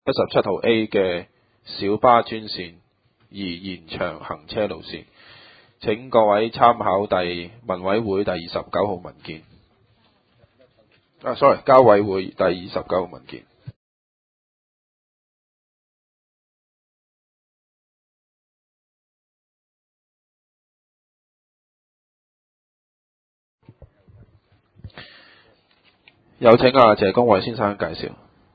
77號 A 嘅小巴專線而延長行車路線。請各位參考民委會第29號文件。交委會第29號文件。有請謝公偉先生介紹。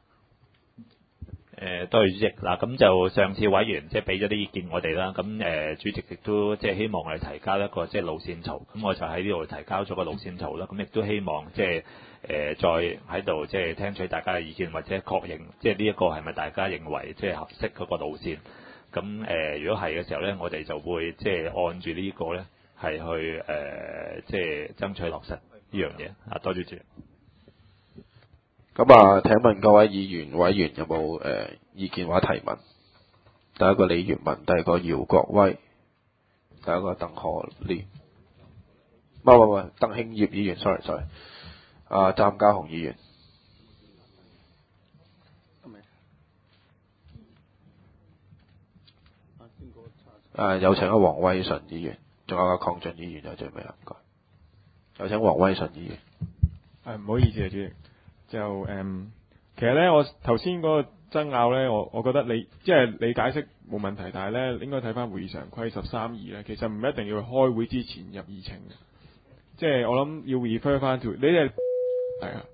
多謝主席。嗱，咁就上次委員即係俾咗啲意見我哋啦，咁主席亦都即係希望我哋提交一個即係路線圖，咁我就喺呢度提交咗個路線圖啦。咁亦都希望即係再喺度即係聽取大家嘅意見，或者確認即係呢一個係咪大家認為即係合適嗰個路線。咁如果係嘅時候咧，我哋就會即係按住呢個咧係去即係爭取落實呢樣嘢。多謝主席。 咁請問各位議員委員有冇意見或提問？第一個李月文，第二個姚國威，第一個鄧可廉，鄧慶業議員 ，sorry， 湛家雄議員，有請黃威順議員，仲有鄺俊議員就最尾啦，唔該。有請黃威順議員。 唔好意思啊，主席。其實咧，我頭先嗰個爭拗咧，我覺得你即係你解釋冇問題，但係咧應該睇翻會議常規13(2)咧，其實唔一定要開會之前入議程嘅，即係我諗要 refer 翻 to 你哋係啊。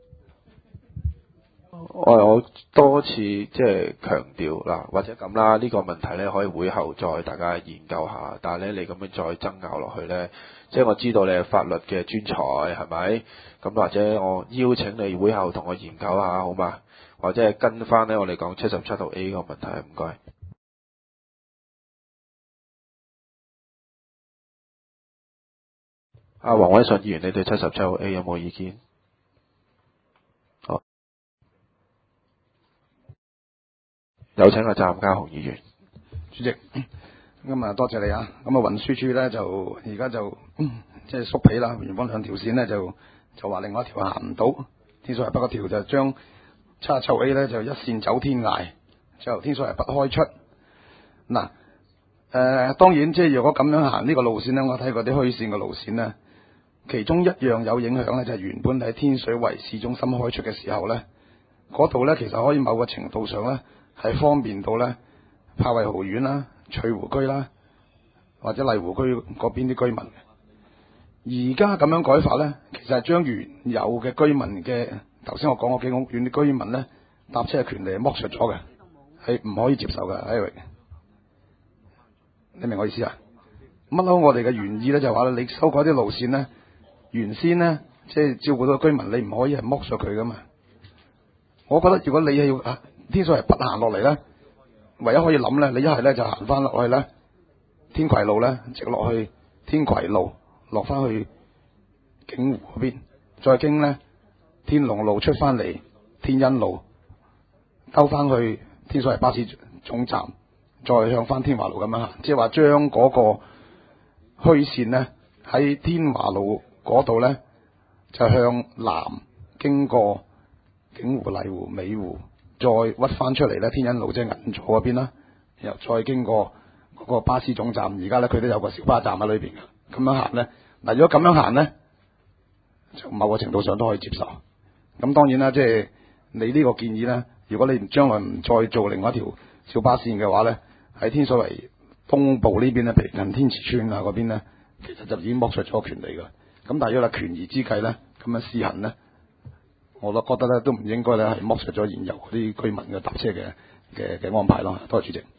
我多次即係強調嗱，或者咁啦，呢個問題咧可以會後再大家研究下，但係咧你咁樣再爭拗落去咧，即係我知道你係法律嘅專才係咪？咁或者我邀請你會後同我研究下好嘛？或者係跟翻咧我哋講77號 A 個問題，唔該。黃偉順議員，你對77號 A 有冇意見？好，有請湛家雄議員。 主席，咁多謝你啊！咁運輸署咧就而家就即係縮皮啦，原本兩條線咧就話另外一條行唔到，天水圍北嗰條就將77號 A 咧就一線走天涯，就天水圍北開出。嗱，當然即係如果咁樣行呢個路線咧，我睇過啲虛線嘅路線咧，其中一樣有影響咧就係原本喺天水圍市中心開出嘅時候咧，嗰度咧其實可以某個程度上咧係方便到咧柏慧豪苑啦、翠湖居啦或者麗湖居嗰邊啲居民。而家咁樣改法咧，其實係將原有嘅居民嘅頭先我講過幾屋苑啲居民咧搭車嘅權利係剝削咗嘅，係唔可以接受嘅。Eric， 你明我意思啊？乜咯？我哋嘅原意咧就係話你修改啲路線咧，原先咧即係照顧到居民，你唔可以係剝削佢噶嘛。我覺得如果你係要天水圍北行落嚟咧，唯一可以諗咧，你一係咧就行翻落去咧天葵路咧，直落去天葵路，落翻去景湖嗰邊，再經咧天龍路出翻嚟天恩路，兜翻去天水圍巴士總站，再向翻天華路咁樣行，即係話將嗰個虛線咧喺天華路嗰度咧就向南經過景湖、麗湖、美湖，再屈翻出嚟咧天恩路即係銀座嗰邊啦，然後再經過嗰個巴士總站，而家咧佢都有個小巴站喺裏邊嘅，咁樣行咧嗱，如果咁樣行咧，就某個程度上都可以接受。咁當然啦，即係你呢個建議咧，如果你將來唔再做另外一條小巴線嘅話咧，喺天水圍東部呢邊咧，譬如近天池村啊嗰邊咧，其實就已經剝削咗權利㗎。咁但係如果係權宜之計咧，咁樣試行咧，我都覺得咧都唔應該咧係剝削咗現有嗰啲居民嘅搭車嘅安排咯。多謝主席。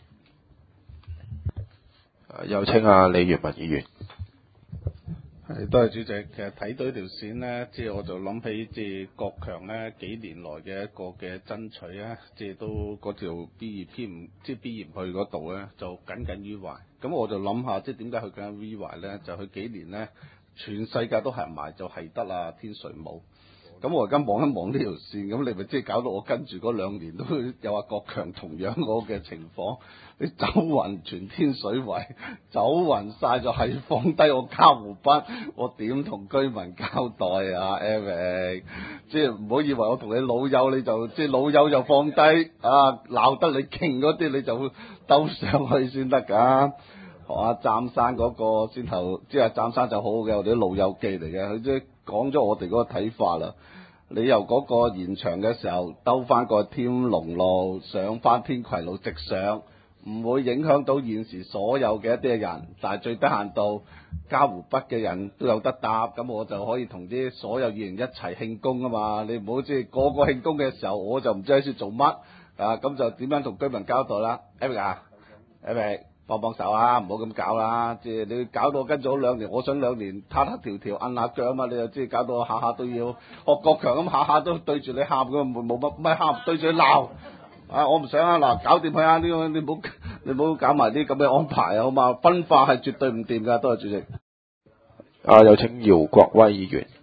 有請李月文議員。 多謝主席。其實睇到呢條線呢，即係我就諗起即係國強呢幾年來嘅一個嘅爭取啊，即係都嗰條 B2P 唔即係 B 唔去嗰度呢，就耿耿於懷。咁我就諗下，即係點解佢耿耿於懷呢？就佢幾年呢，全世界都行埋，就係得天水冇。 咁我而家望一望呢條線，咁你咪即係搞到我跟住嗰2年都有話國強同樣嗰嘅情況，你走勻全天水圍，走勻晒就係放低我嘉湖北，我點同居民交代啊 Eric？ 即係唔好以為我同你老友，你就即係老友就放低啊，鬧得你勁嗰啲你就兜上去先得㗎。學阿湛生嗰個先頭，即係湛生就好嘅，我哋啲老友記嚟嘅，佢即係講咗我哋嗰個睇法啦。你由嗰個延長嘅時候兜翻個天龍路上翻天葵路直上，唔會影響到現時所有嘅一啲嘅人，但係最低限度嘉湖北嘅人都有得搭，咁我就可以同啲所有議員一齊慶功啊嘛！你唔好即係個個慶功嘅時候，我就唔知喺處做乜啊！咁就點樣同居民交代啦 Eric 啊 Eric 幫幫手啊！唔好咁搞啦，即係你搞到我跟咗2年，我想2年攤黑條條摁下腳啊嘛！你就即係搞到我下下都要學國強咁，下下都對住你喊咁，冇乜唔係喊，對住你鬧啊！我唔想啊！嗱，搞掂佢啊！呢個你唔好搞埋啲咁嘅安排啊，好嘛？分化係絕對唔掂㗎，多謝主席。 有請姚國威議員。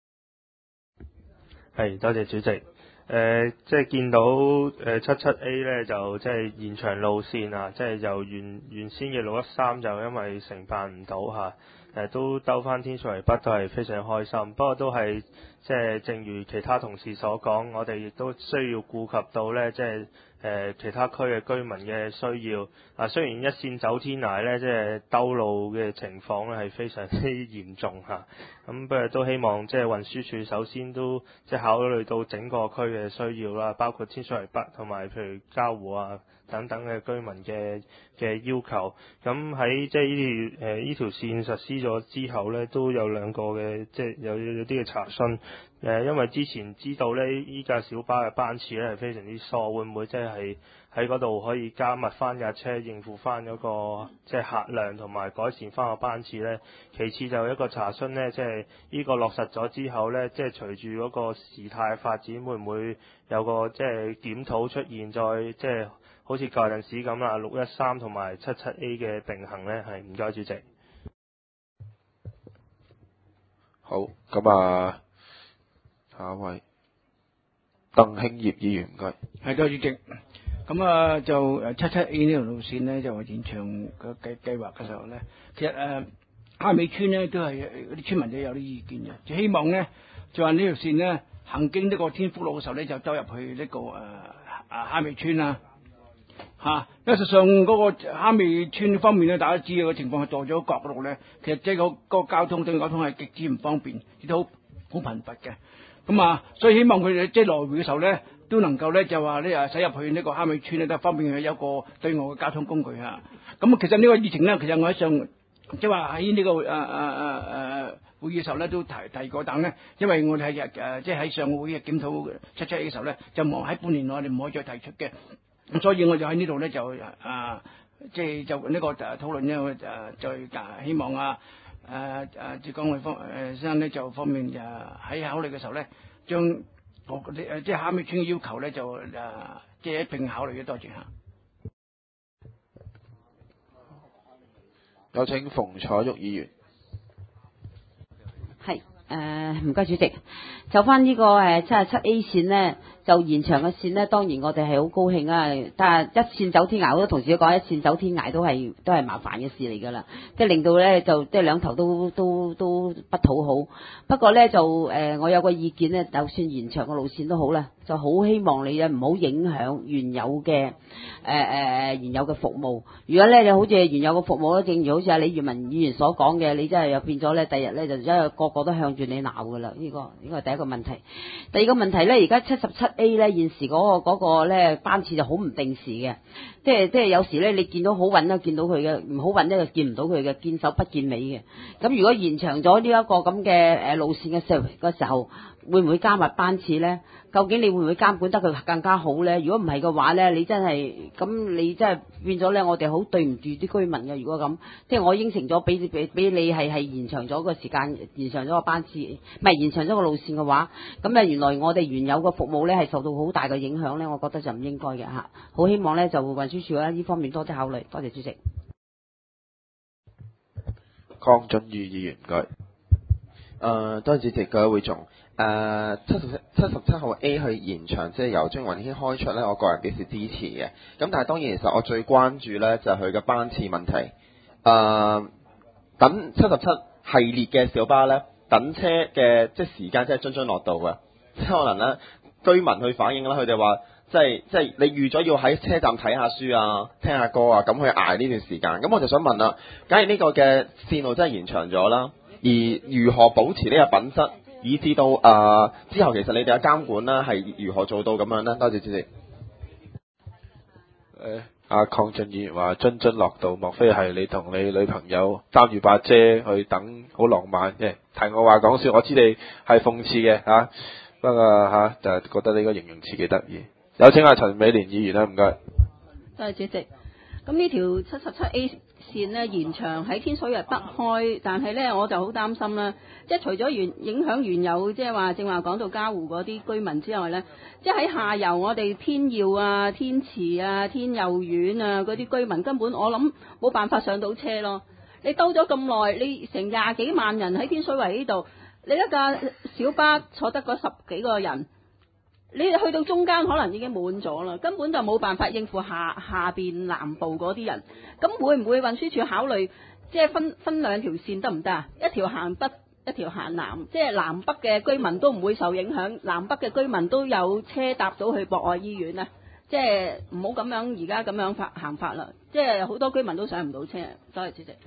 係，多謝主席。即係見到77A 咧，就即係延長路線啊，即係由原先嘅613就因為承辦唔到嚇，都兜翻天水圍北都係非常開心。不過都係即係正如其他同事所講，我哋亦都需要顧及到咧，即係其他區嘅居民嘅需要。啊，雖然一線走天涯咧，即係兜路嘅情況咧係非常之嚴重嚇。咁不過都希望即係運輸署首先都即係考慮到整個區嘅需要啦，包括天水圍北同埋譬如嘉湖啊等等嘅居民嘅要求。咁喺即係呢條線實施咗之後咧，都有2個嘅即係有啲嘅查詢。因為之前知道咧，依架小巴嘅班次咧係非常之疏，會唔會即係喺嗰度可以加密翻架車，應付翻嗰個即係客量同埋改善翻個班次咧？其次就一個查詢咧，即係呢個落實咗之後咧，即係隨住嗰個事態發展，會唔會有個即係檢討出現，再即係好似舊陣時咁啦，613同埋77A 嘅並行咧？係，唔該主席。 好，咁啊。下一位鄧慶業議員，唔該。 係，多謝主席。咁啊，就77A 呢條路線呢，就延長個計劃嘅時候呢，其實蝦尾村呢都係嗰啲村民都有啲意見嘅，就希望呢，就話呢條線呢行經呢個天福路嘅時候呢，就兜入去呢個蝦尾村啊。因為實際上嗰個蝦尾村方面咧，大家知道個情況係墮咗角嗰度咧，其實即係個交通係極之唔方便，亦都好頻繁嘅。咁啊，所以希望佢哋即係來回嘅時候咧，都能夠咧就話咧駛入去呢個蝦尾村咧，都方便佢有一個對外嘅交通工具啊。咁其實呢個議程咧，其實我喺上即係話喺呢個會議嘅時候咧，都提過，但咧因為我哋係即係喺上個會議檢討77A嘅時候咧，就冇喺半年內我哋唔可以再提出嘅。咁所以我就喺呢度咧就即係就呢個討論咧，我再希望浙江先生咧就方面喺考慮嘅時候咧，將即係蝦尾村嘅要求咧就即係一並考慮嘅。多謝嚇。 有請馮彩玉議員。 係唔該主席，就翻呢個77A 線呢，就延長嘅線呢，當然我哋係好高興啊！但係一線走天涯，好多同事都講一線走天涯都係麻煩嘅事嚟㗎啦，即係令到咧就即係兩頭都不討好。不過咧就我有個意見咧，就算延長個路線都好啦，就好希望你唔好影響原有嘅原有嘅服務。如果咧就好似原有嘅服務咧，正如好似李裕文議員所講嘅，你真係又變咗咧，第日咧就因為個個都向住你鬧㗎啦。呢個係第一個問題。第二個問題咧，而家77A 咧現時嗰個咧班次就好唔定時嘅，即係有時咧你見到好運都見到佢嘅，唔好運咧就見唔到佢嘅，見首不見尾嘅。咁如果延長咗呢一個咁嘅路線嘅時候，會唔會加密班次咧？究竟你會唔會監管得佢更加好咧？如果唔係嘅話咧，你真係變咗咧，我哋好對唔住啲居民嘅。如果咁，即係我應承咗俾你係延長咗個時間，延長咗個班次，唔係延長咗個路線嘅話，咁原來我哋原有嘅服務咧係受到好大嘅影響咧，我覺得就唔應該嘅嚇。好希望咧就運輸署喺呢方面多啲考慮。多謝主席。 鄺俊宇議員，唔該。 多謝主席，各位會眾。77號 A 去延長，即係由中環軒開出呢，我個人表示支持嘅。咁但係當然，其實我最關注呢就係佢嘅班次問題。等77系列嘅小巴呢，等車嘅即係時間真係津津樂道嘅。即係可能呢，居民去反映啦，佢哋話即係你預咗要喺車站睇下書啊、聽下歌啊，咁去捱呢段時間。咁我就想問啦，假如呢個嘅線路真係延長咗啦，而如何保持呢個品質？以至到之後，其實你哋嘅監管啦係如何做到咁樣呢？多謝主席。 阿鄺俊議員話津津樂道，莫非係你同你女朋友擔住把遮去等，好浪漫嘅？提我話講笑，我知你係諷刺嘅嚇，不過就覺得呢個形容詞幾得意。有請阿陳美蓮議員啦，唔該。 多謝主席。咁呢條77A線呢延長喺天水圍北開，但係呢我就好擔心啦，即係除咗影響原有即係話正話講到嘉湖嗰啲居民之外呢，即係喺下游我哋天耀啊、天慈啊、天佑苑啊嗰啲居民根本我諗冇辦法上到車咯。你兜咗咁耐，你成20幾萬人喺天水圍呢度，你一架小巴坐得嗰10幾個人。你去到中間可能已經滿咗啦，根本就冇辦法應付下邊南部嗰啲人。咁會唔會運輸署考慮即係分兩條線得唔得啊？一條行北，一條行南，即係南北嘅居民都唔會受影響，南北嘅居民都有車搭到去博愛醫院啊！即係唔好咁樣而家咁樣行法啦，即係好多居民都上唔到車。多謝主席。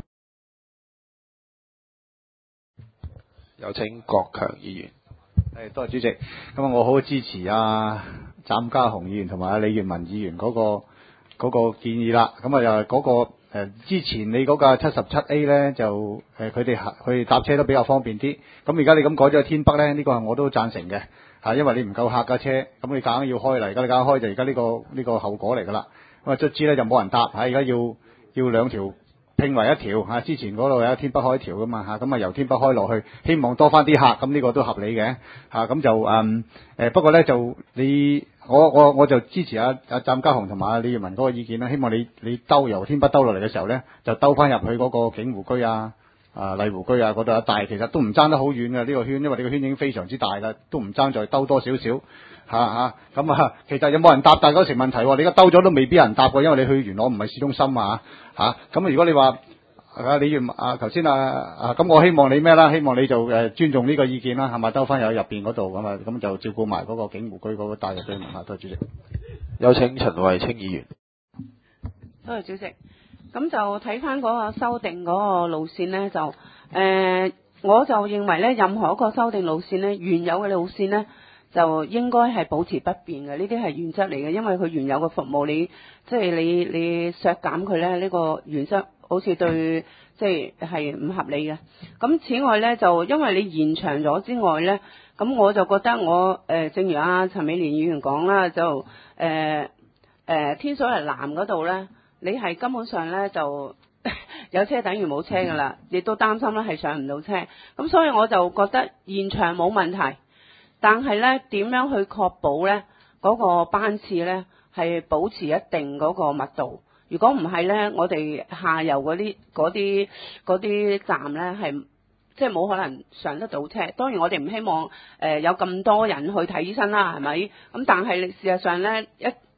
有請郭強議員。 多謝主席。咁我好支持湛家雄議員同埋李月文議員嗰個建議啦。咁又係嗰個之前你嗰架77A 咧，就佢哋搭車都比較方便啲。咁而家你咁改咗去天北咧，呢個我都贊成嘅嚇，因為你唔夠客架車，咁你夾硬要開嚟，而家你夾硬開就而家呢個後果嚟㗎啦。咁啊卒之咧就冇人搭嚇，而家要兩條拼為一條嚇，之前嗰度有天北開一條噶嘛嚇，咁啊由天北開落去，希望多翻啲客，咁呢個都合理嘅嚇，咁就不過咧就我就支持湛家雄同埋李月文嗰個意見啦，希望你由天北兜落嚟嘅時候咧，就兜翻入去嗰個景湖居麗湖居嗰度一帶，其實都唔爭得好遠嘅呢個圈，因為你個圈已經非常之大啦，都唔爭再兜多少少嚇咁其實有冇人搭，但係嗰成問題喎，你而家兜咗都未必有人搭喎，因為你去元朗唔係市中心咁如果你話李月頭先咁我希望你咩啦？希望你就尊重呢個意見啦，係咪兜翻入邊嗰度咁就照顧埋嗰個景湖居嗰個大嘅居民嚇。多謝主席。 有請陳慧清議員。 多謝主席。咁就睇翻嗰個修訂嗰個路線呢，就我就認為呢，任何一個修訂路線呢，原有嘅路線呢，就應該係保持不變嘅，呢啲係原則嚟嘅，因為佢原有嘅服務你削減佢呢，呢個原則好似對即係唔合理嘅。咁此外呢，就因為你延長咗之外呢，咁我就覺得正如陳美蓮議員講啦，就天水圍南嗰度呢，你係根本上呢，就有車等於冇車噶啦，亦都擔心咧係上唔到車。咁所以我就覺得延長冇問題。但係咧，點樣去確保咧嗰個班次咧係保持一定嗰個密度？如果唔係咧，我哋下游嗰啲站咧係即係冇可能上得到車。當然我哋唔希望有咁多人去睇醫生啦，係咪？咁但係事實上咧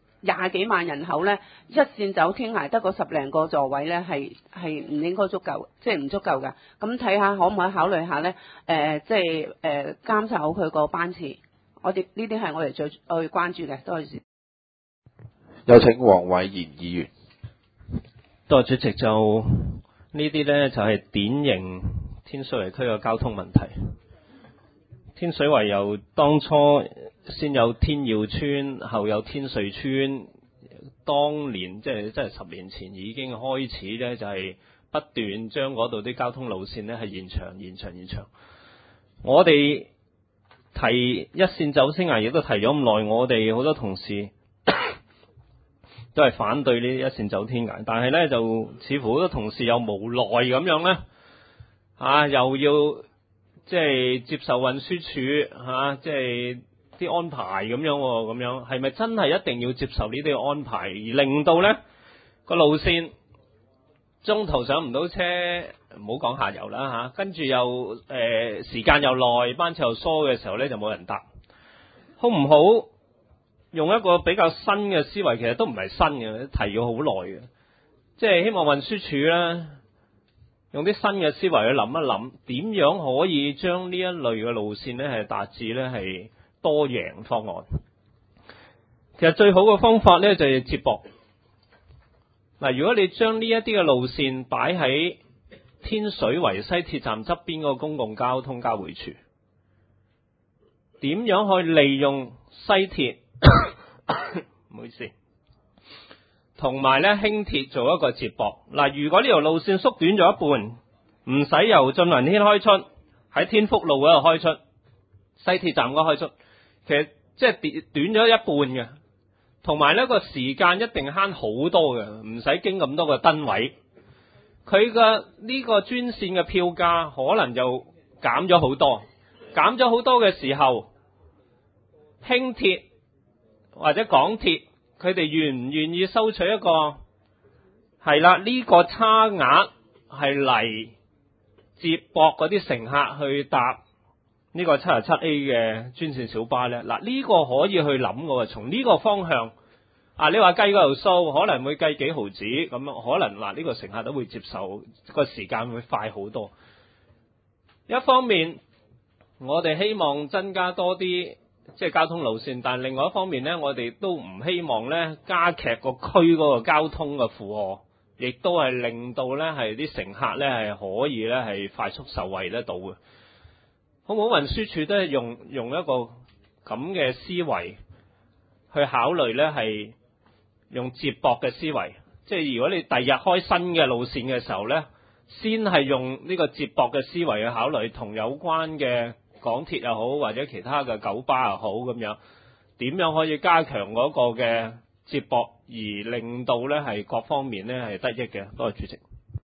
20幾萬人口咧，一線走天涯得個10零個座位咧，係唔應該足夠，即係唔足夠㗎。咁睇下可唔可以考慮下咧？監察好佢個班次。我哋呢啲係我哋最關注嘅。多謝。 有請黃偉賢議員。 多謝主席。就呢啲咧就係典型天水圍區嘅交通問題。天水圍由當初先有天耀村，後有天瑞村，當年即係10年前已經開始咧，就係不斷將嗰度啲交通路線咧係延長。我哋提一線走天涯亦都提咗咁耐，我哋好多同事都係反對呢一線走天涯，但係咧就似乎好多同事又無奈咁樣咧，又要即係接受運輸署即係啲安排咁樣係咪真係一定要接受呢啲安排，而令到咧個路線中途上唔到車， 唔好講下游啦嚇，跟住又時間又耐，班次又疏嘅時候咧就冇人答，好唔好？用一個比較新嘅思維，其實都唔係新嘅，提咗好耐嘅，即係希望運輸署咧用啲新嘅思維去諗一諗，點樣可以將呢一類嘅路線咧係達至咧係多贏方案。其實最好嘅方法咧就係接駁。嗱，如果你將呢一啲嘅路線擺喺天水圍西鐵站側邊個公共交通交匯處，點樣去利用西鐵唔好意思，同埋咧輕鐵做一個接駁。嗱，如果呢條路線縮短咗一半，唔使由進雲軒開出，喺天福路嗰度開出，西鐵站嗰度開出，其實即係短咗一半嘅。同埋呢個時間一定慳好多嘅，唔使經咁多個燈位。佢嘅呢個專線嘅票價可能就減咗好多，減咗好多嘅時候，輕鐵或者港鐵佢哋願唔願意收取一個係啦呢個差額係嚟接駁嗰啲乘客去搭呢個77A 嘅專線小巴呢？嗱，呢個可以去諗嘅，從呢個方向你話計嗰條數可能會計幾毫子咁樣，可能呢個乘客都會接受，個時間會快好多。一方面我哋希望增加多啲即係交通路線，但另外一方面呢，我哋都唔希望呢加劇個區嗰個交通嘅負荷，亦都係令到呢係啲乘客呢係可以呢係快速受惠得到嘅。好唔好？運輸署都係用一個咁嘅思維去考慮呢，係用接駁嘅思維，即係如果你第日開新嘅路線嘅時候呢，先係用呢個接駁嘅思維去考慮，同有關嘅港鐵又好或者其他嘅九巴又好咁樣，點樣可以加強嗰個嘅接駁，而令到呢係各方面呢係得益嘅。多謝主席。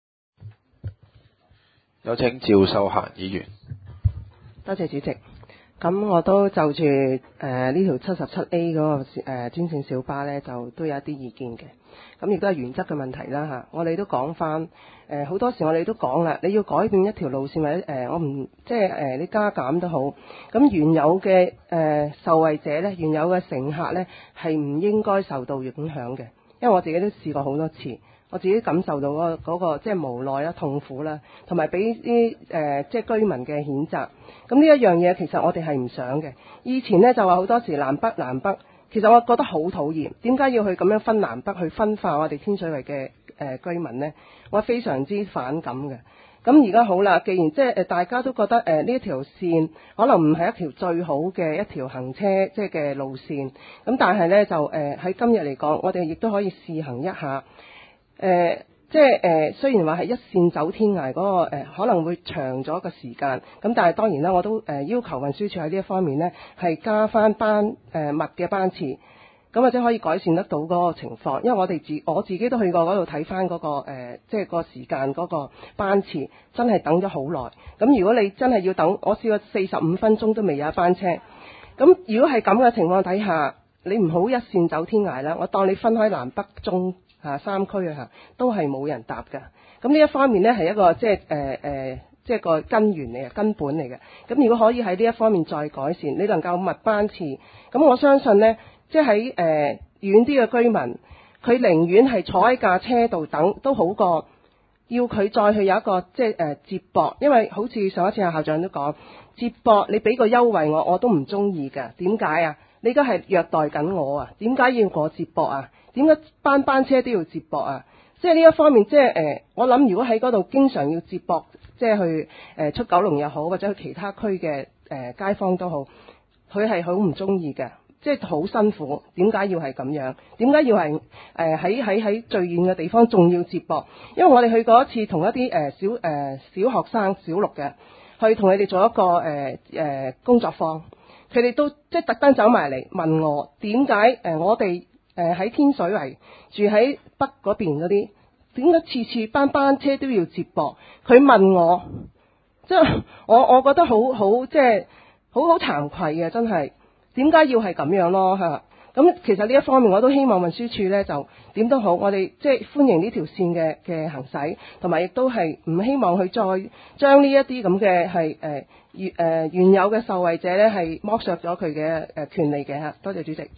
有請趙秀嫻議員。 多謝主席。咁我都就住呢條 77A 嗰個專線小巴呢，就都有一啲意見嘅。咁亦都係原則嘅問題啦嚇。我哋都講翻好多時我哋都講啦，你要改變一條路線或者我唔即係你加減都好。咁原有嘅受惠者呢，原有嘅乘客呢，係唔應該受到影響嘅。因為我自己都試過好多次，我自己感受到嗰個即係無奈啦、痛苦啦，同埋俾啲即係居民嘅譴責。咁呢一樣嘢其實我哋係唔想嘅。以前呢，就話好多時南北，其實我覺得好討厭。點解要去咁樣分南北去分化我哋天水圍嘅居民呢？我非常之反感嘅。咁而家好啦，既然即係大家都覺得呢一條線可能唔係一條最好嘅一條行車即係嘅路線，咁但係呢，就喺今日嚟講，我哋亦都可以試行一下。即係雖然話係一線走天涯嗰個可能會長咗個時間，咁但係當然啦，我都要求運輸署喺呢一方面呢係加翻密嘅班次，咁或者可以改善得到嗰個情況。因為我自己都去過嗰度睇翻嗰個即係個時間嗰個班次，真係等咗好耐。咁如果你真係要等，我試過45分鐘都未有一班車。咁如果係咁嘅情況底下，你唔好一線走天涯啦，我當你分開南北中三區都係冇人搭㗎。咁呢一方面呢，係一個即係個根源嚟嘅，根本嚟嘅。咁如果可以喺呢一方面再改善，你能夠密班次，咁我相信呢，即係喺遠啲嘅居民，佢寧願係坐喺架車度等，都好過要佢再去有一個即係接駁。因為好似上一次校長都講，接駁你俾個優惠我都唔中意㗎。點解啊？你而家係虐待緊我啊？點解要我接駁啊？點解班車都要接駁啊？即係呢一方面，即係我諗如果喺嗰度經常要接駁，即係去出九龍又好，或者去其他區嘅街坊都好，佢係好唔中意嘅，即係好辛苦。點解要係咁樣？點解要係喺最遠嘅地方仲要接駁？因為我哋去過一次，同一啲小學生小六嘅，去同佢哋做一個工作坊，佢哋都即係特登走埋嚟問我點解我哋喺天水圍住喺北嗰邊嗰啲，點解次次班車都要接駁？佢問我，即係我覺得好即係好慚愧嘅，真係點解要係咁樣咯嚇？ 咁其實呢一方面我都希望運輸署呢，就點都好，我哋即係歡迎呢條線嘅行駛，同埋亦都係唔希望佢再將呢一啲咁嘅係原有嘅受惠者呢，係剝削咗佢嘅權利嘅嚇。多謝主席。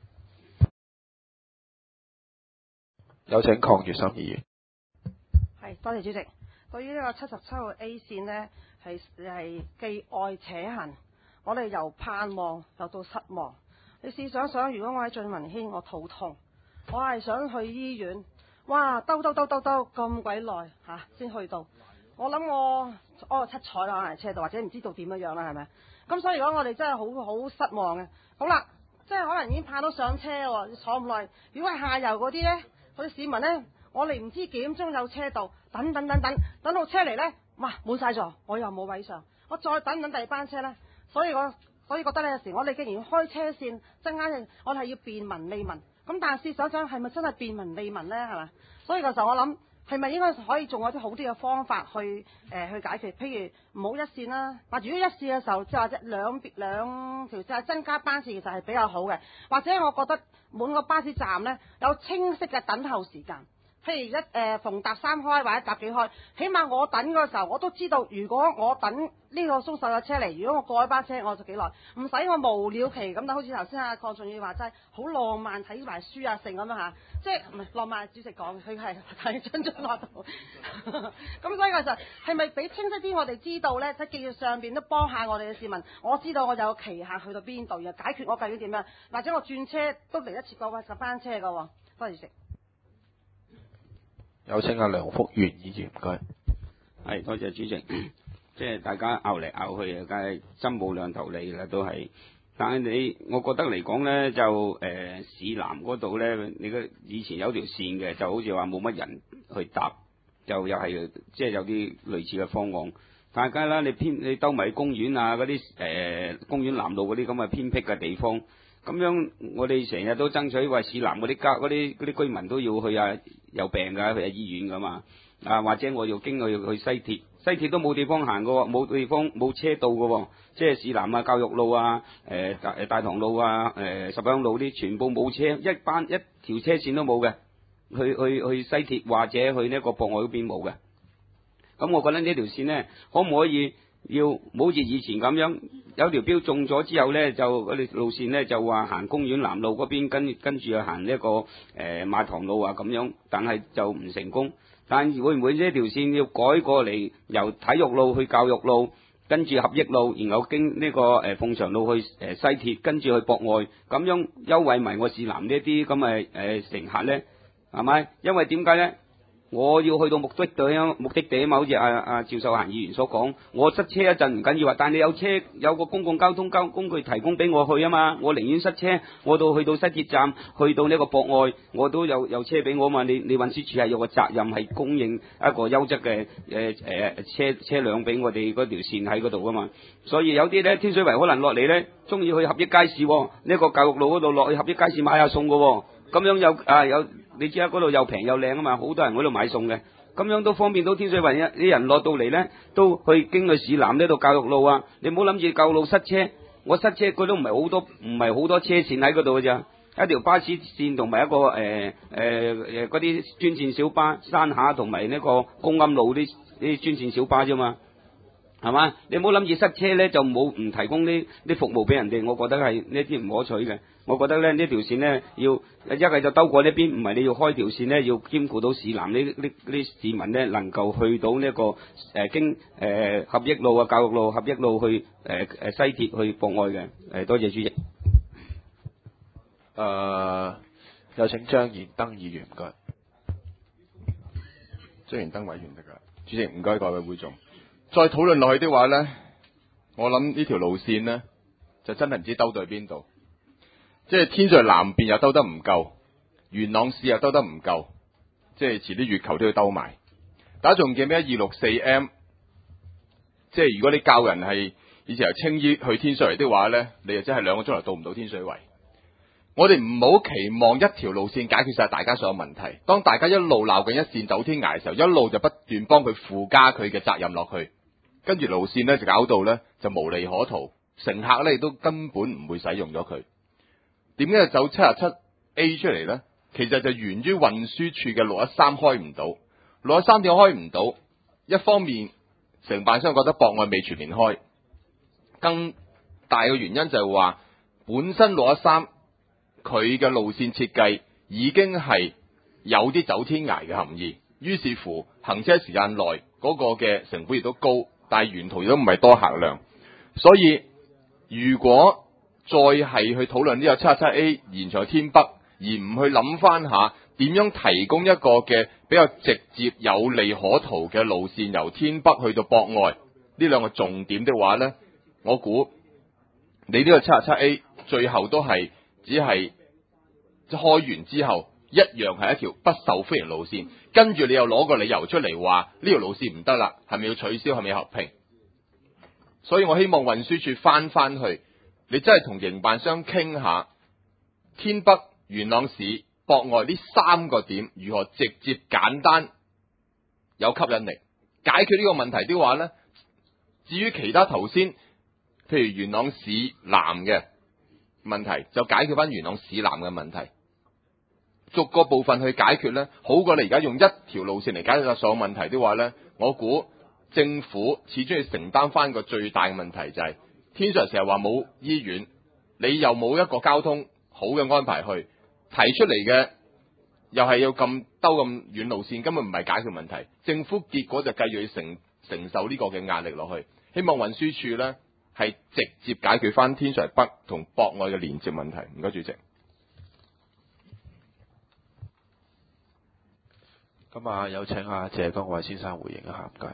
有請鄺月心議員。 係，多謝主席。對於呢個77號 A 線呢，係既愛且恨。我哋由盼望又到失望。你試想想，如果我喺俊文軒，我肚痛，我係想去醫院，哇，兜咁鬼耐嚇先去到。我諗我七彩啦，可能係車度，或者唔知道點樣啦，係咪？咁所以如果我哋真係好失望嘅。好啦，即係可能已經盼到上車喎，坐咁耐。如果係下游嗰啲呢，嗰啲市民呢，我哋唔知幾點鐘有車到，等到車嚟呢，哇，滿晒座，我又冇位上，我再等第二班車呢。所以覺得呢，有時我哋既然開車線增加，我哋係要便民利民。咁但係試想想係咪真係便民利民呢？係咪？所以嗰時候我諗係咪應該可以仲有啲好啲嘅方法去解決？譬如唔好一線啦，或者如果一線嘅時候，即係或者兩條即係增加班次，其實係比較好嘅。或者我覺得每個巴士站呢，有清晰嘅等候時間。譬如逢搭3開或者搭幾開，起碼我等嗰時候我都知道，如果我等呢個鬆手嘅車嚟，如果我過一班車我就幾耐，唔使我無了期咁等。好似頭先鄺俊宇話齋，好浪漫睇埋書啊成咁樣嚇，即係唔係浪漫？主席講佢係睇津津樂道。咁所以其實係咪俾清晰啲我哋知道呢？喺技術上邊都幫下我哋嘅市民，我知道我有期限去到邊度，又解決我究竟點樣，或者我轉車都嚟得切過10班車㗎喎。多謝主席。 有請阿梁福元議員，唔該。 係，多謝主席。即係大家拗嚟拗去啊，梗係針冇兩頭利啦，都係。但係我覺得嚟講咧，就市南嗰度咧，你以前有條線嘅，就好似話冇乜人去搭，又係即係有啲類似嘅方案。大家啦，你兜埋公園啊，嗰啲公園南路嗰啲咁嘅偏僻嘅地方。咁樣我哋成日都爭取話市南嗰啲居民都要去啊，有病㗎，去醫院㗎嘛。或者我要經去西鐵都冇地方行㗎喎，冇車道㗎喎。即係市南啊、教育路啊、大棠路啊、十鄉路啲全部冇車，一條車線都冇嘅。去西鐵或者去呢個博愛嗰邊冇嘅。咁我覺得呢條線呢，可唔可以要唔好似以前咁樣有條標中咗之後呢，就嗰條路線呢，就話行公園南路嗰邊，跟住又行呢個馬塘路啊咁樣，但係就唔成功。但會唔會呢條線要改過嚟，由體育路去教育路，跟住合益路，然後經呢個鳳翔路去西鐵，跟住去博愛，咁樣優惠埋我市南呢啲咁嘅乘客呢？係咪？因為點解呢？我要去到目的地啊嘛，好似阿趙秀嫻議員所講，我塞車一陣唔緊要啊，但你有車有個公共交通工具提供俾我去啊嘛，我寧願塞車，我去到西鐵站，去到呢個博愛，我都有車俾我嘛。你運輸署係有個責任係供應一個優質嘅車輛俾我哋嗰條線喺嗰度噶嘛。所以有啲呢，天水圍可能落嚟呢，中意去合益街市呢個教育路嗰度落去合益街市買下餸噶。咁樣有你知啦，嗰度又平又靚啊嘛，好多人嗰度買餸嘅，咁樣都方便到天水圍啲人落到嚟呢，都去經去市南呢度教育路啊。你唔好諗住教育路塞車，我塞車佢都唔係好多車線喺嗰度嘅咋，一條巴士線同埋一個嗰啲專線小巴，山下同埋呢個公庵路啲專線小巴啫嘛。係嘛？你唔好諗住塞車呢，就唔提供啲服務俾人哋，我覺得係呢啲唔可取嘅。我覺得呢條線呢，要一係就兜過呢邊，唔係你要開條線呢，要兼顧到市南呢市民呢，能夠去到呢個經合益路啊、教育路、合益路去西鐵去博愛嘅。多謝主席。 有請張賢登議員，唔該。 張賢登委員得㗎，主席唔該各位會眾。再討論落去的話呢，我諗呢條路線呢，就真係唔知兜到去邊度。即係天水圍南邊又兜得唔夠，元朗市又兜得唔夠，即係遲啲月球都要兜埋。大家仲記唔記得264M？即係如果你教人係以前由青衣去天水圍的話呢，你就真係2個鐘頭到唔到天水圍。我哋唔好期望一條路線解決晒大家所有問題。當大家一路鬧緊一線走天涯嘅時候，一路就不斷幫佢附加佢嘅責任落去，跟住路線呢就搞到呢就無利可圖，乘客呢亦都根本唔會使用咗佢。 點解走77A 出嚟呢？其實就源於運輸處嘅613開唔到，613點開唔到？一方面承辦商覺得博愛未全面開，更大嘅原因就係話本身613佢嘅路線設計已經係有啲走天涯嘅含義，於是乎行車時間內嗰個嘅成本亦都高，但係沿途亦都唔係多客量，所以如果再係去討論呢個77A 延長天北，而唔去諗翻下點樣提供一個嘅比較直接有利可圖嘅路線，由天北去到博愛呢兩個重點的話呢，我估你呢個77A 最後都係只係開完之後一樣係一條不受歡迎路線，跟住你又攞個理由出嚟話呢條路線唔得啦，係咪要取消，係咪要合併？所以我希望運輸處翻去，你真係同營辦商傾下，天北、元朗市、博愛呢3個點如何直接簡單有吸引力解決呢個問題的話呢，至於其他頭先譬如元朗市南嘅問題，就解決翻元朗市南嘅問題，逐個部分去解決呢，好過你而家用一條路線嚟解決晒所有問題的話呢，我估政府始終要承擔翻個最大嘅問題，就係天水圍成日話冇醫院，你又冇一個交通好嘅安排去提出嚟嘅，又係要咁兜咁遠路線，根本唔係解決問題。政府結果就繼續要承受呢個嘅壓力落去。希望運輸處呢係直接解決翻天水圍北同博愛嘅連接問題。唔該，主席。 咁啊，有請阿謝江偉先生回應一下，唔該。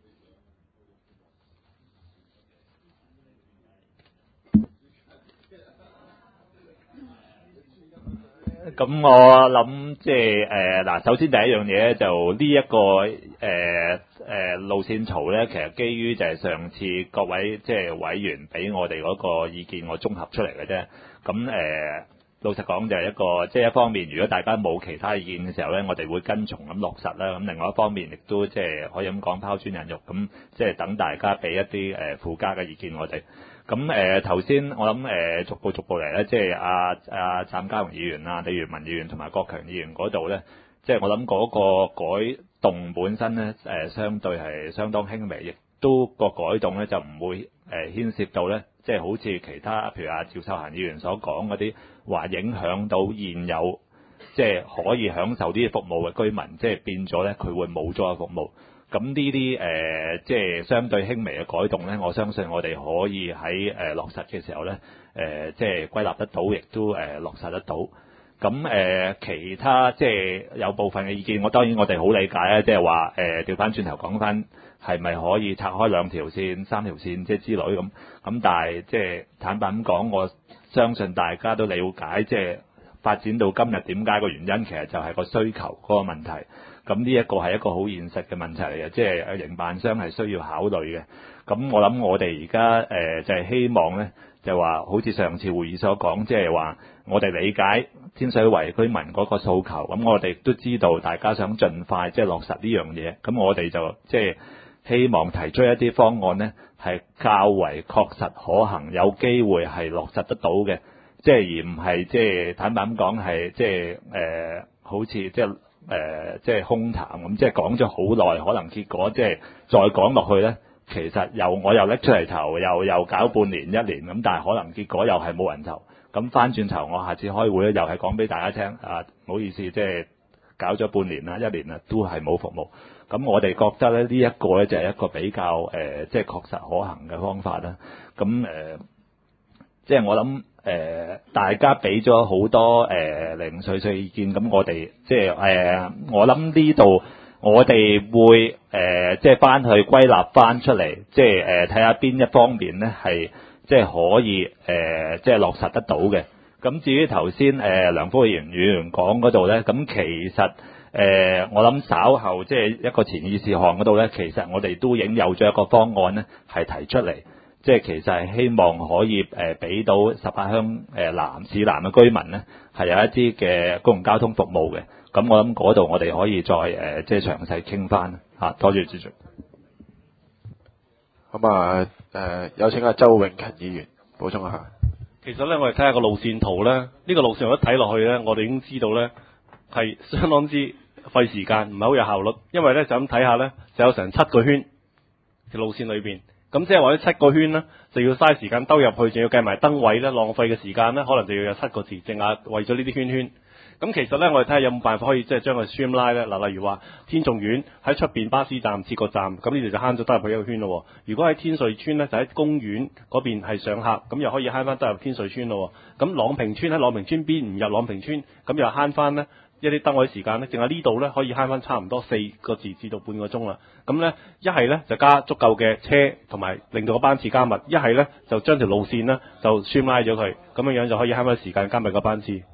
咁我諗即係嗱，首先第一樣嘢就呢一個路線圖咧，其實基於就係上次各位即係委員俾我哋嗰個意見，我綜合出嚟嘅啫。咁老實講就係一個即係一方面，如果大家冇其他意見嘅時候咧，我哋會跟從咁落實啦。咁另外一方面亦都即係可以咁講拋磚引玉，咁即係等大家俾一啲附加嘅意見我哋。咁頭先我諗逐步嚟咧，即係阿湛家雄議員啊、李元文議員同埋郭強議員嗰度咧，即係我諗嗰個改動本身咧相對係相當輕微，亦都個改動咧就唔會牽涉到咧，即係好似其他譬如阿趙秀嫻議員所講嗰啲話影響到現有即係可以享受啲服務嘅居民，即係變咗咧佢會冇咗個服務。咁呢啲即係相對輕微嘅改動咧，我相信我哋可以喺落實嘅時候咧，即係歸納得到，亦都落實得到。咁其他即係有部分嘅意見，當然我哋好理解啊，即係話調翻轉頭講翻係咪可以拆開2條線、3條線即係之類咁。咁但係即係坦白咁講，我相信大家都了解，即係發展到今日點解個原因，其實就係個需求嗰個問題。咁呢一個係一個好現實嘅問題嚟嘅，即係營辦商係需要考慮嘅。咁我諗我哋而家就係希望咧，就話好似上次會議所講，即係話我哋理解天水圍居民嗰個訴求，咁我哋都知道大家想盡快即係落實呢樣嘢，咁我哋就即係希望提出一啲方案咧，係較為確實可行，有機會係落實得到嘅，即係而唔係即係坦白咁講係即係好似即係即係空談咁，即係講咗好耐，可能結果即係再講落去咧，其實我又拎出嚟投，又搞半年、1年咁，但係可能結果又係冇人投。咁翻轉頭，我下次開會咧，又係講俾大家聽啊，唔好意思，即係搞咗半年啦、1年啦，都係冇服務。咁我哋覺得咧，呢一個咧就係一個比較即係確實可行嘅方法啦。咁即係我諗大家俾咗好多零碎意見，咁我哋即係我諗呢度我哋會即係翻去歸納翻出嚟，即係睇下邊一方面咧係即係可以即係落實得到嘅。咁至於頭先梁福議員講嗰度咧，咁其實我諗稍後即係一個前議事項嗰度咧，其實我哋都已經有咗一個方案咧，係提出嚟。即係其實係希望可以俾到18鄉市南嘅居民咧，係有一啲嘅公共交通服務嘅。咁我諗嗰度我哋可以再即係詳細傾翻嚇。多謝主席。 咁有請阿周永勤議員補充一下。 其實咧，我哋睇下個路線圖咧，呢個路線圖一睇落去咧，我哋已經知道咧係相當之費時間，唔係好有效率。因為咧就咁睇下咧，就有成7個圈嘅路線裏邊，咁即係話呢7個圈咧就要嘥時間兜入去，仲要計埋燈位咧，浪費嘅時間咧，可能就要有7個字，淨係為咗呢啲圈圈。咁其實咧，我哋睇下有冇辦法可以即係將佢 streamline 咧。嗱，例如話天頌苑喺出邊巴士站設個站，咁呢度就慳咗兜入去一個圈咯。如果喺天瑞村咧，就喺公園嗰邊係上客，咁又可以慳翻兜入天瑞村咯。咁朗屏村喺朗屏村邊唔入朗屏村，咁又慳翻呢一啲燈位時間咧。淨係呢度咧可以慳翻差唔多4個字至到半個鐘啦。咁咧一係咧就加足夠嘅車，同埋令到個班次加密；一係咧就將條路線咧就 streamline 咗佢，咁樣樣就可以慳翻時間加密個班次。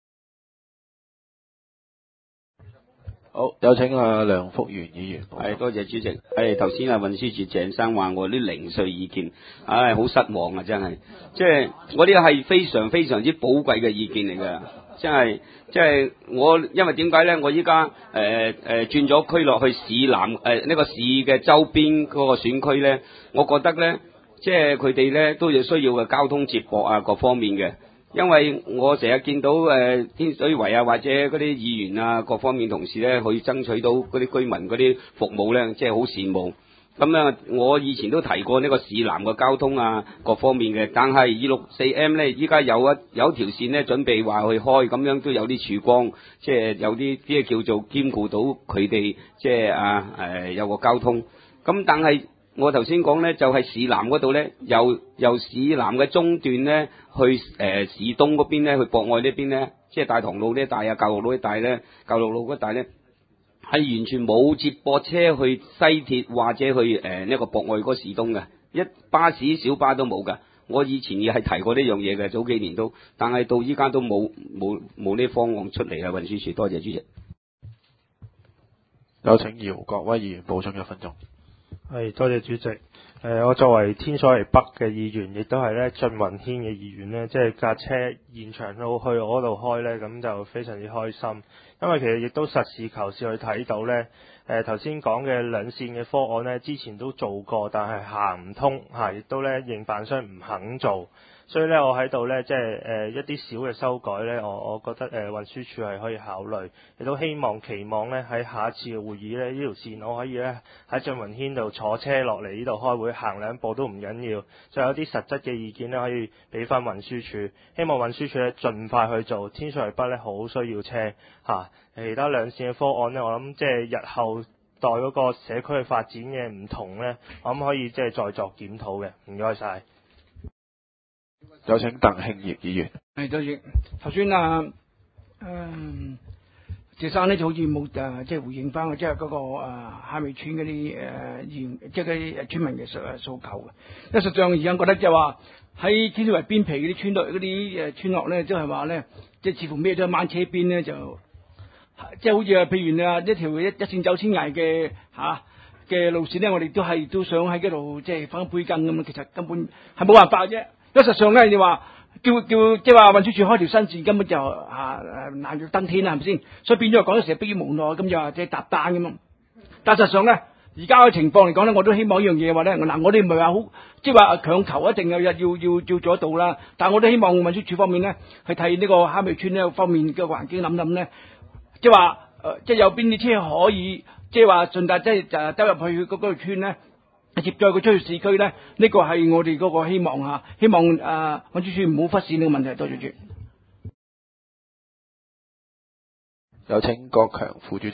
好，有請梁福元議員。 係，多謝主席。頭先運輸署鄭生話我啲零碎意見，好失望啊！真係，即係我呢個係非常非常之寶貴嘅意見嚟㗎。即係我因為點解咧？我依家轉咗區落去市南呢個市嘅周邊嗰個選區咧，我覺得咧，即係佢哋咧都要需要嘅交通接駁啊，各方面嘅。因為我成日見到天水圍啊，或者嗰啲議員啊，各方面同事咧，去爭取到嗰啲居民嗰啲服務咧，即係好羨慕。咁啊，我以前都提過呢個市南嘅交通啊，各方面嘅。但係 264M 咧，依家有條線咧，準備話去開，咁樣都有啲曙光，即係有啲即係叫做兼顧到佢哋，即係有個交通。咁但係我頭先講咧，就係市南嗰度咧，由市南嘅中段咧，去市東嗰邊咧，去博愛呢邊咧，即係大棠路呢一帶啊，教育路一帶咧，教育路嗰帶咧，係完全冇接駁車去西鐵或者去呢個博愛嗰市東嘅，一巴士小巴都冇㗎。我以前亦係提過呢樣嘢嘅，早幾年都，但係到依家都冇呢方案出嚟啊！運輸署，多謝主席。 有請姚國威議員補充1分鐘。 係，多謝主席。我作為天水圍北嘅議員，亦都係咧俊雲軒嘅議員咧，即係架車現場路去我嗰度開咧，咁就非常之開心。因為其實亦都實事求是去睇到咧，頭先講嘅兩線嘅方案咧，之前都做過，但係行唔通嚇，亦都咧營辦商唔肯做。所以咧，我喺度咧，即係一啲小嘅修改咧，我覺得運輸署係可以考慮，亦都期望咧喺下一次嘅會議咧，呢條線我可以咧喺俊雲軒度坐車落嚟呢度開會，行2步都唔緊要。再有啲實質嘅意見咧，可以俾翻運輸署，希望運輸署咧盡快去做。天水圍北咧好需要車嚇，其他兩線嘅方案咧，我諗即係日後待嗰個社區嘅發展嘅唔同咧，我諗可以即係再作檢討嘅。唔該晒。 有請鄧慶業議員。 係，多謝。頭先謝生咧就好似冇即係回應翻即係嗰個蝦尾村嗰啲議員，即係嗰啲村民嘅訴求嘅。因為實際上而家覺得就係話喺天水圍邊皮嗰啲村落嗰啲村落咧，即係話咧，即係似乎咩都掹車邊咧，就即係好似譬如一條一線走天涯嘅嘅路線咧，我哋都想喺嗰度即係分杯羹咁。其實根本係冇辦法啫。因為實際上咧，你話叫即係話運輸署開條新線，根本就難如登天啦，係咪先？所以變咗講到時迫於無奈，咁就話即係搭單咁樣。但實際上咧，而家嘅情況嚟講咧，我都希望呢樣嘢話咧，嗱，我哋唔係話好即係話強求一定要做得到啦。但係我都希望運輸署方面咧，去睇呢個蝦尾村呢方面嘅環境諗諗咧，即係話即係有邊啲車可以即係話順帶即係走入去嗰個村咧。接載佢出去市區咧，呢個係我哋嗰個希望嚇，希望運輸署唔好忽視呢個問題。多謝主席。 有請國強副主席。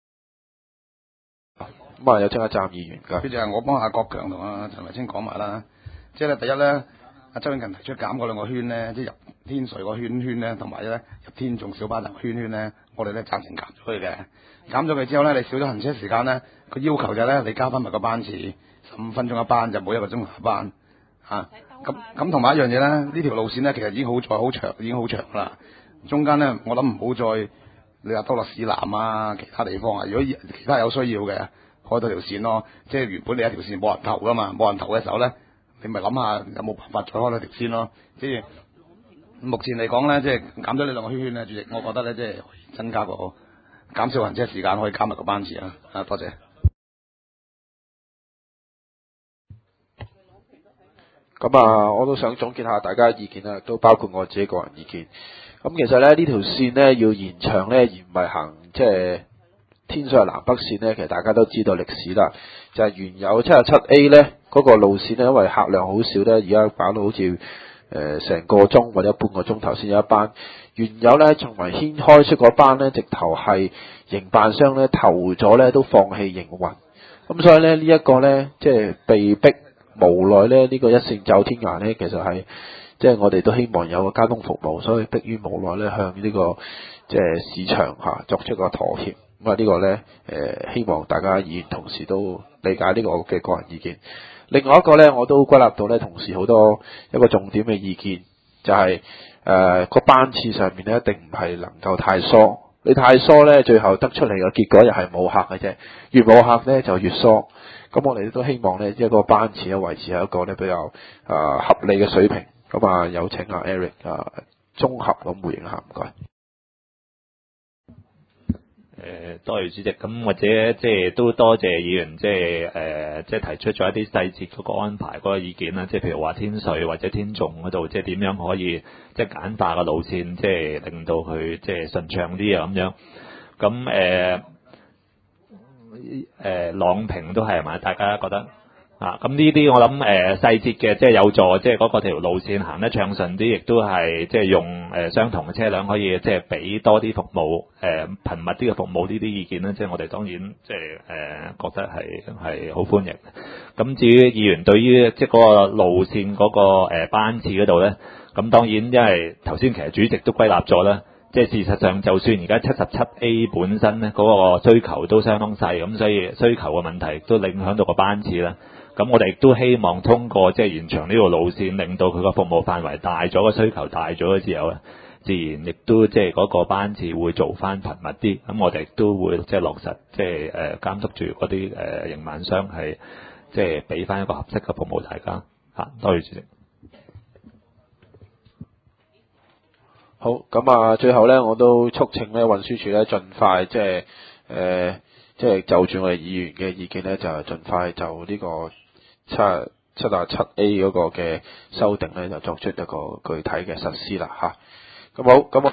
咁有請阿湛議員㗎。 主席，我幫阿國強同阿陳維清講埋啦。即係咧，第一咧，阿周永勤提出減嗰2個圈咧，即係入天水個圈咧，同埋咧入天頌小巴站圈咧，我哋咧暫時減咗佢嘅。減咗佢之後咧，你少咗行車時間咧，佢要求就係咧，你加翻埋個班次。15分鐘一班就冇1個鐘頭一班嚇，咁同埋一樣嘢咧，呢條路線咧其實已經好長，已經好長啦。中間咧，我諗唔好再你話多落市南啊，其他地方啊，如果其他有需要嘅，開多條線咯。即係原本你一條線冇人投噶嘛，冇人投嘅時候咧，你咪諗下有冇辦法再開多條線咯。即係目前嚟講咧，即係減咗呢2個圈圈咧，主席，我覺得咧即係增加個減少行車時間，可以加埋個班次啊。多謝。 咁啊，我都想總結下大家嘅意見啦，都包括我自己個人意見。咁其實咧呢條線呢，要延長呢，而唔係行即係天水圍南北線呢，其實大家都知道歷史啦。就係原有77A 呢嗰個路線呢，因為客量好少呢，而家搞到好似成個鐘或者半個鐘頭先有一班。原有呢，從維軒開出嗰班呢，直頭係營辦商呢投咗呢都放棄營運。咁所以呢，呢一個呢，即係被逼無奈呢，呢個一線走天涯呢，其實係即係我哋都希望有個交通服務，所以迫於無奈呢，向呢個即係市場作出個妥協。咁啊呢個呢，希望大家議員同事都理解呢個嘅個人意見。另外一個呢，我都歸納到呢，同事好多一個重點嘅意見，就係個班次上面呢，一定唔係能夠太疏。你太疏呢，最後得出嚟嘅結果又係冇客嘅啫。越冇客呢，就越疏。咁我哋都希望呢，一個班次維持喺一個呢比較合理嘅水平。咁啊，有請阿 Eric 綜合咁回應下，唔該。 多謝主席，咁或者即係都多謝議員即係提出咗一啲細節嗰個安排嗰個意見啦，即係譬如話天水或者天頌嗰度，即係點樣可以即係簡化個路線，即係令到佢即係順暢啲啊咁樣。咁朗屏都係咪？大家覺得咁呢啲我諗細節嘅即係有助即係嗰個條路線行得暢順啲，亦都係即係用相同嘅車輛可以即係俾多啲服務頻密啲嘅服務呢啲意見咧，即係我哋當然即係覺得係好歡迎。咁至於議員對於即係嗰個路線嗰個班次嗰度咧，咁當然因為頭先其實主席都歸納咗啦。即係事實上，就算而家77A 本身咧嗰個需求都相當細，咁所以需求嘅問題都影響到個班次啦。咁我哋亦都希望通過即係延長呢條路線，令到佢個服務範圍大咗，個需求大咗嘅時候咧，自然亦都即係嗰個班次會做翻頻密啲。咁我哋亦都會即係落實即係監督住嗰啲營辦商係即係俾翻一個合適嘅服務大家嚇。多謝主席。 好，咁啊，最後咧，我都促請咧運輸署咧盡快即係就住我哋議員嘅意見咧，就盡快就呢個77A 嗰個嘅修訂咧，就作出一個具體嘅實施啦嚇。咁好，咁我